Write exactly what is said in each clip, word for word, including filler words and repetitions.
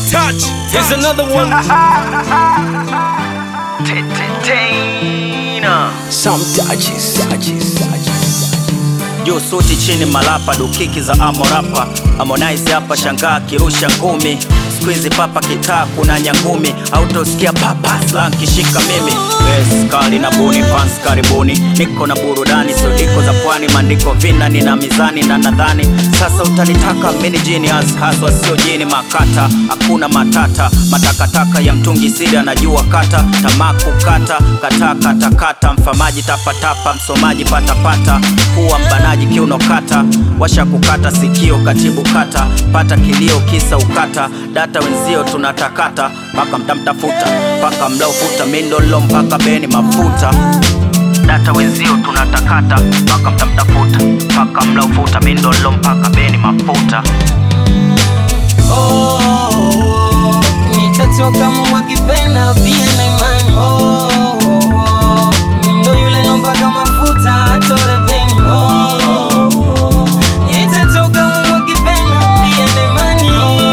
Touch. Here's another one. Some touches, touches, touches. Juu suti chini malapa, dukiki za amorapa. Harmonize hapa shangaa kirusha ngumi. Squeeze papa kitaa kuna nyangumi. Autosikia papa slang kishika mimi. Yes, kali na buni, fans karibuni. Niko na burudani, so diko za pwani. Mandiko vina, nina mizani na nadhani sasa utanitaka mini genius. Haswa sio jini makata, hakuna matata. Matakataka ya mtungi siri anajua kata. Tamaku kata, kata kata kata. Mfamaji tapatapa, msomaji patapata. Pua mbanaji kiuno kata. Washa kukata sikio katibu kata. Pata kilio kisa ukata. Data wenzio tunatakata. Paka mtamtafuta, paka mlaufuta. Mindolo mpaka beni mafuta. Data wenzio tunatakata. Paka mtamtafuta, paka mlaufuta. Mindolo mpaka beni mafuta. Oh, oh, oh. Nitatoka mwa kipenda pia na imani. Oh, oh, oh. Ndo yule nomba kama mafuta atore peni. Oh, oh, oh. Nitatoka mwa kipenda pia na imani.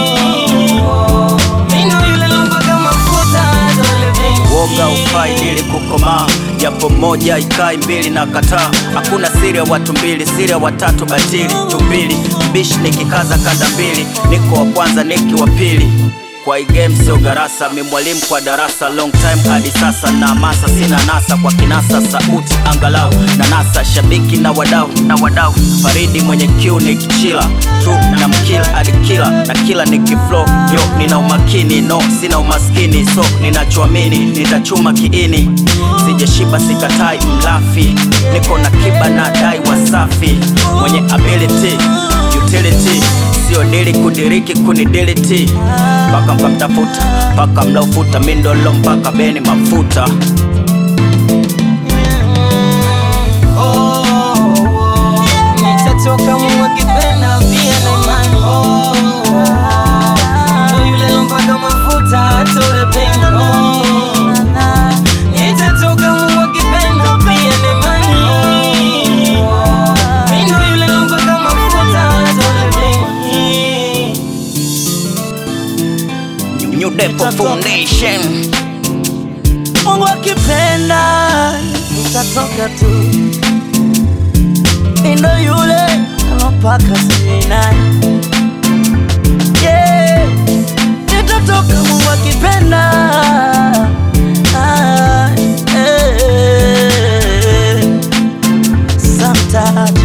Oh, ndo yule nomba kama mafuta atore peni. Woga ufai dili kukoma. Japo moja ikai mbili na kataa. Hakuna siri ya watu mbili, siri ya watatu batili. Tumbili, mbishi nikikaza kanda mbili. Niko wa kwanza niki wa pili. Kwa hii game sio garasa, mi mwalimu kwa darasa. Long time hadi sasa na masa, sina nasa kwa kinasa. Sauti angalau na nasa, shabiki na wadau na wadau. Faridi mwenye kiu nikichila tu na mkila hadi kila na kila nikiflow. Yo nina umakini, no sina umaskini. So ninachoamini nitachuma kiini. Sijashiba sikatai mlafi. Niko na kiba na dai wasafi. Mwenye ability, utility. Sio dili kudiriki kunidelete. Paka mkamtafuta, paka mlaufuta. Mindolo mpaka beni mafuta. Oh, oh, oh. Nitatoka mwa kipenda pia na imani. Oh, oh, oh. Ndo yule nomba kama mafuta atore peni. Oh, oh, oh. Nitatoka mwa kipenda pia na imani. Oh, ndo yule nomba kama mafuta atore peni. New Depo Foundation. Mungu akipenda nitatoka tu. Ndo yule anopaka sininani. Yeah, nitatoka Mungu akipenda. Ah, eh. Some touch,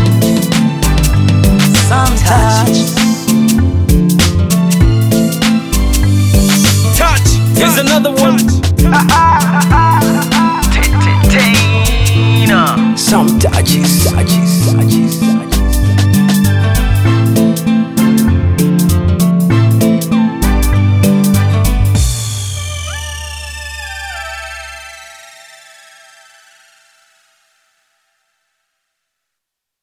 some touch. Touch. Here's another one. Tina. Some touches, touches, touches.